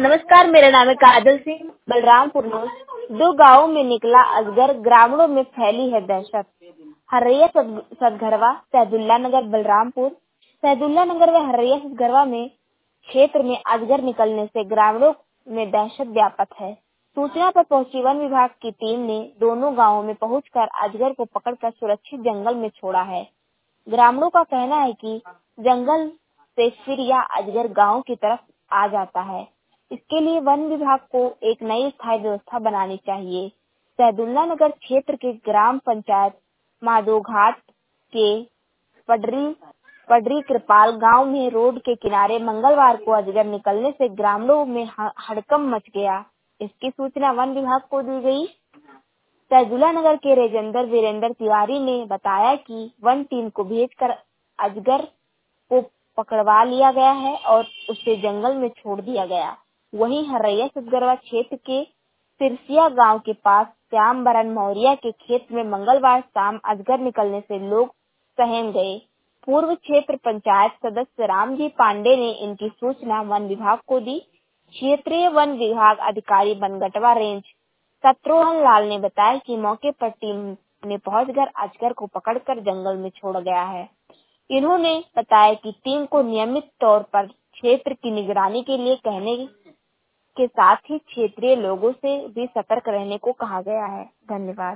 नमस्कार, मेरा नाम है काजल सिंह। बलरामपुर में दो गांवों में निकला अजगर, ग्रामीणों में फैली है दहशत। हरैया सतघरवा, सैदुल्ला नगर, बलरामपुर। सैदुल्ला नगर व हरैया सतघरवा में क्षेत्र में अजगर निकलने से ग्रामीणों में दहशत व्याप्त है। सूचना पर पहुंची वन विभाग की टीम ने दोनों गांवों में पहुंचकर अजगर को पकड़कर सुरक्षित जंगल में छोड़ा है। ग्रामीणों का कहना है कि जंगल से फिर यह अजगर गांव की तरफ आ जाता है। इसके लिए वन विभाग को एक नई स्थायी व्यवस्था बनानी चाहिए। सैदुल्ला नगर क्षेत्र के ग्राम पंचायत माधोघाट के पडरी कृपाल गांव में रोड के किनारे मंगलवार को अजगर निकलने से ग्रामीणों में हड़कंप मच गया। इसकी सूचना वन विभाग को दी गई। सैदुल्ला नगर के रेंजर वीरेंद्र तिवारी ने बताया कि वन टीम को भेजकर अजगर को पकड़वा लिया गया है और उसे जंगल में छोड़ दिया गया। वहीं हरैया सतघरवा क्षेत्र के सिरसिया गांव के पास श्यामबरन मौर्य के खेत में मंगलवार शाम अजगर निकलने से लोग सहम गए। पूर्व क्षेत्र पंचायत सदस्य रामजी पांडे ने इनकी सूचना वन विभाग को दी। क्षेत्रीय वन विभाग अधिकारी बनगटवा रेंज शत्रुघ्न लाल ने बताया कि मौके पर टीम ने पहुंचकर अजगर को पकड़कर जंगल में छोड़ गया है। इन्होंने बताया कि टीम को नियमित तौर पर क्षेत्र की निगरानी के लिए कहने के साथ ही क्षेत्रीय लोगों से भी सतर्क रहने को कहा गया है। धन्यवाद।